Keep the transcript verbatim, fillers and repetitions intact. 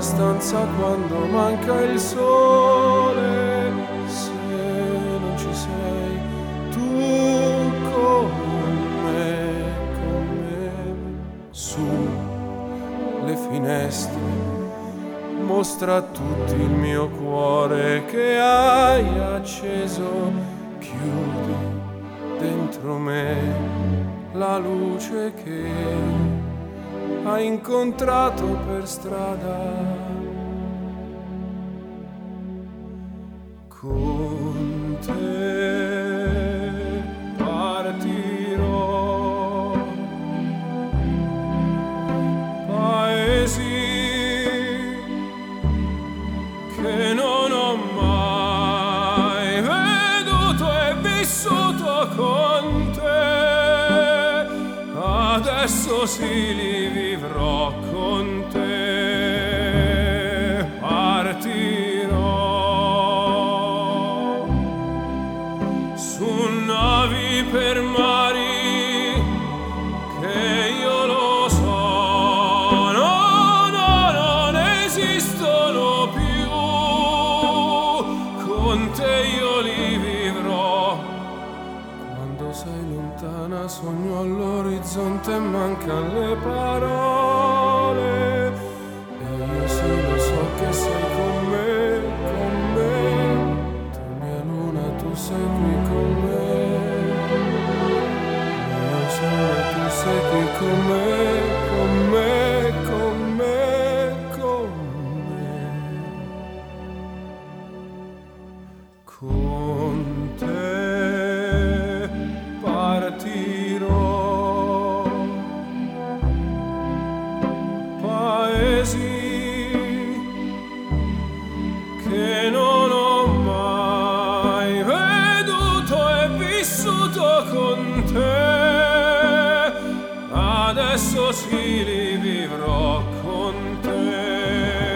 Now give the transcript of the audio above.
stanza quando manca il sole. Se non ci sei tu con me, con me, su le finestre mostra a tutti il mio cuore che hai acceso. Chiudi dentro me la luce che hai incontrato per strada. Con te partirò, paesi che non ho mai veduto e vissuto con te, adesso sì li vivrò con te. Partirò su navi per mari che io lo so, no, no, non esistono più. Con te io li vivrò. Quando sei lontana sogno all'orizzonte e mancano le parole. E io sì lo so che sei con me, con me. Tu mia luna, tu sei qui con me. Mio sole, tu sei qui con me, con me, con me, con me. Con te partirò, paesi che non ho mai veduto e vissuto con te, adesso sì li vivrò con te.